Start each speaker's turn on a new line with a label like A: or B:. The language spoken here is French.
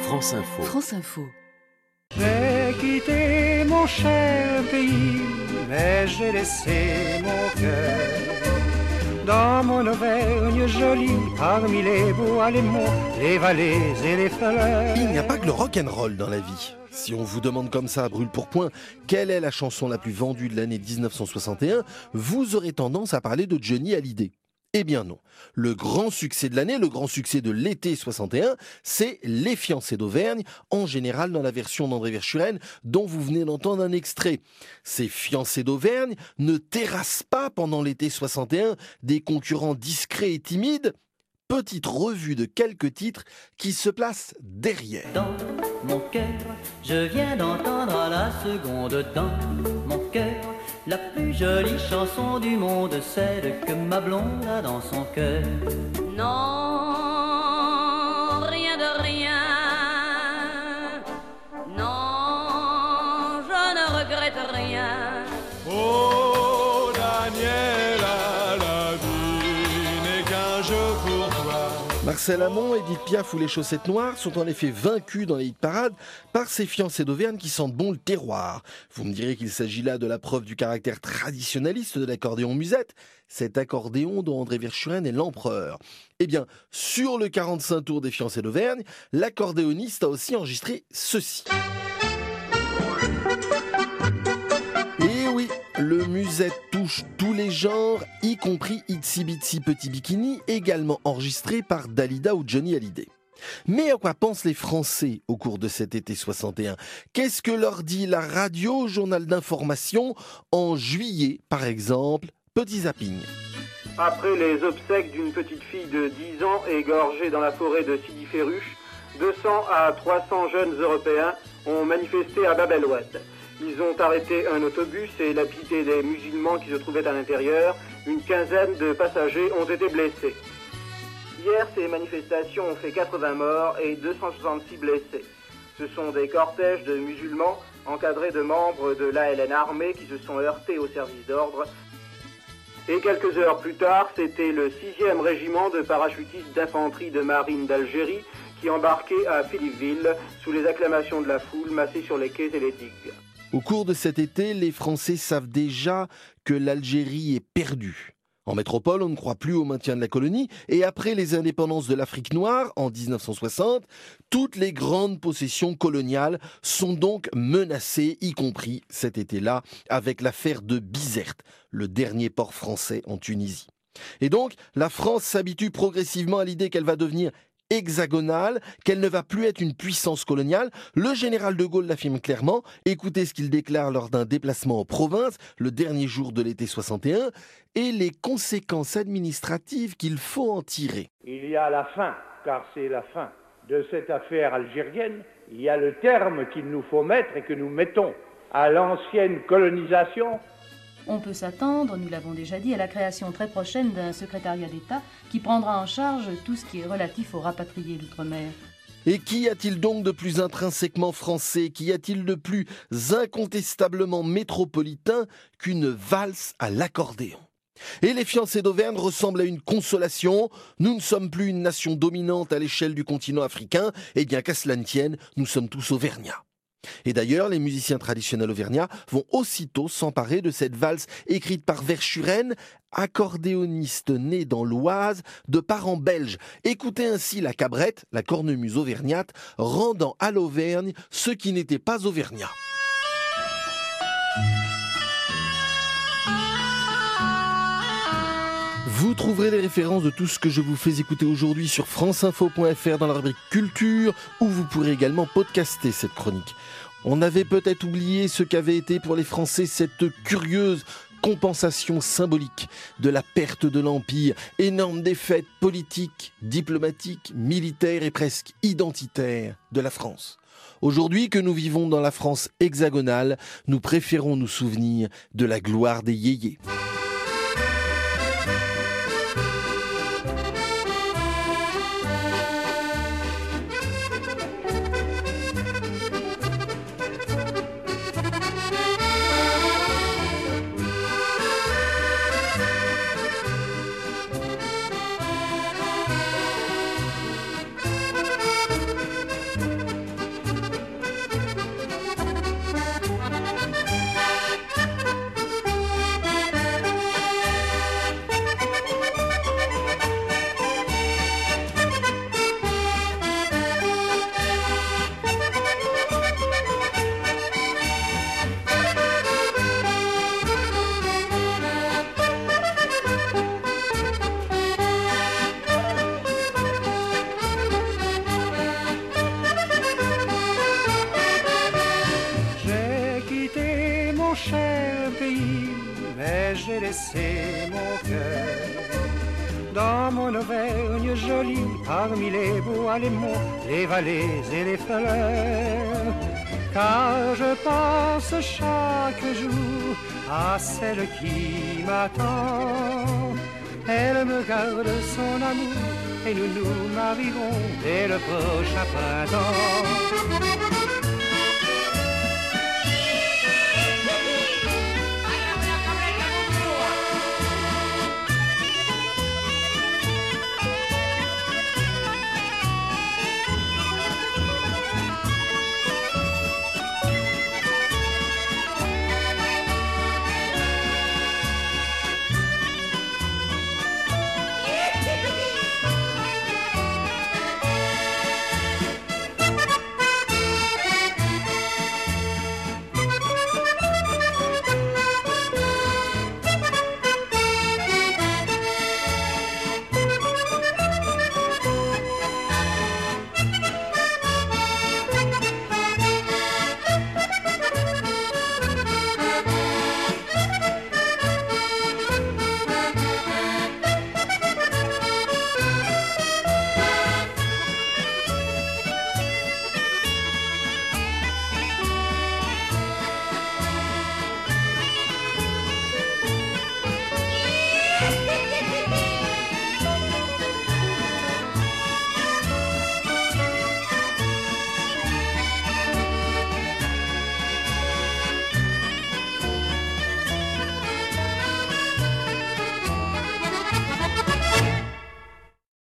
A: France Info.
B: France Info.
C: J'ai quitté mon cher pays, mais j'ai laissé mon cœur dans mon Auvergne jolie, parmi les bois, les monts, les vallées et les fleurs.
D: Il n'y a pas que le rock'n'roll dans la vie. Si on vous demande comme ça à brûle pour point quelle est la chanson la plus vendue de l'année 1961, vous aurez tendance à parler de Johnny Hallyday. Eh bien non. Le grand succès de l'année, le grand succès de l'été 61, c'est Les Fiancés d'Auvergne, en général dans la version d'André Verschuren, dont vous venez d'entendre un extrait. Ces Fiancés d'Auvergne ne terrassent pas pendant l'été 61 des concurrents discrets et timides. Petite revue de quelques titres qui se placent derrière.
E: Dans mon cœur, je viens d'entendre à la seconde. Dans mon cœur, la plus jolie chanson du monde, celle que ma blonde a dans son cœur.
F: Non, rien de rien. Non, je ne regrette rien.
G: Oh Daniela, la vie n'est qu'un jeu pour toi.
D: Marcel Amont, Edith Piaf ou les Chaussettes Noires sont en effet vaincus dans les hit-parades par ces Fiancés d'Auvergne qui sentent bon le terroir. Vous me direz qu'il s'agit là de la preuve du caractère traditionnaliste de l'accordéon musette, cet accordéon dont André Verschuren est l'empereur. Eh bien, sur le 45 tours des Fiancés d'Auvergne, l'accordéoniste a aussi enregistré ceci. Et oui, le musette touche tous les genres, y compris Itsy Bitsy Petit Bikini, également enregistré par Dalida ou Johnny Hallyday. Mais à quoi pensent les Français au cours de cet été 61 ? Qu'est-ce que leur dit la radio, journal d'information, en juillet, par exemple ? Petit zapping.
H: Après les obsèques d'une petite fille de 10 ans égorgée dans la forêt de Sidi Ferruche, 200 à 300 jeunes Européens ont manifesté à Bab el-Oued. Ils ont arrêté un autobus et lapidé des musulmans qui se trouvaient à l'intérieur. Une quinzaine de passagers ont été blessés. Hier, ces manifestations ont fait 80 morts et 266 blessés. Ce sont des cortèges de musulmans encadrés de membres de l'ALN armée qui se sont heurtés au service d'ordre. Et quelques heures plus tard, c'était le 6e régiment de parachutistes d'infanterie de marine d'Algérie qui embarquait à Philippeville sous les acclamations de la foule massée sur les quais et les digues.
D: Au cours de cet été, les Français savent déjà que l'Algérie est perdue. En métropole, on ne croit plus au maintien de la colonie, et après les indépendances de l'Afrique noire, en 1960, toutes les grandes possessions coloniales sont donc menacées, y compris cet été-là, avec l'affaire de Bizerte, le dernier port français en Tunisie. Et donc, la France s'habitue progressivement à l'idée qu'elle va devenir hexagonale, qu'elle ne va plus être une puissance coloniale. Le général de Gaulle l'affirme clairement. Écoutez ce qu'il déclare lors d'un déplacement en province, le dernier jour de l'été 61, et les conséquences administratives qu'il faut en tirer.
I: Il y a la fin, car c'est la fin de cette affaire algérienne. Il y a le terme qu'il nous faut mettre et que nous mettons à l'ancienne colonisation.
J: On peut s'attendre, nous l'avons déjà dit, à la création très prochaine d'un secrétariat d'État qui prendra en charge tout ce qui est relatif aux rapatriés d'outre-mer.
D: Et qu'y a-t-il donc de plus intrinsèquement français, qu'y a-t-il de plus incontestablement métropolitain qu'une valse à l'accordéon ? Et les Fiancés d'Auvergne ressemblent à une consolation. Nous ne sommes plus une nation dominante à l'échelle du continent africain, et bien qu'à cela ne tienne, nous sommes tous auvergnats. Et d'ailleurs, les musiciens traditionnels auvergnats vont aussitôt s'emparer de cette valse écrite par Verschuren, accordéoniste né dans l'Oise, de parents belges. Écoutez ainsi la cabrette, la cornemuse auvergnate, rendant à l'Auvergne ce qui n'était pas auvergnat. Vous trouverez les références de tout ce que je vous fais écouter aujourd'hui sur franceinfo.fr dans la rubrique Culture, où vous pourrez également podcaster cette chronique. On avait peut-être oublié ce qu'avait été pour les Français cette curieuse compensation symbolique de la perte de l'Empire, énorme défaite politique, diplomatique, militaire et presque identitaire de la France. Aujourd'hui que nous vivons dans la France hexagonale, nous préférons nous souvenir de la gloire des yéyés.
C: laissé mon cœur dans mon Auvergne jolie, parmi les bois, les monts, les vallées et les fleurs. Car je pense chaque jour à celle qui m'attend. Elle me garde son amour et nous nous marierons dès le prochain printemps.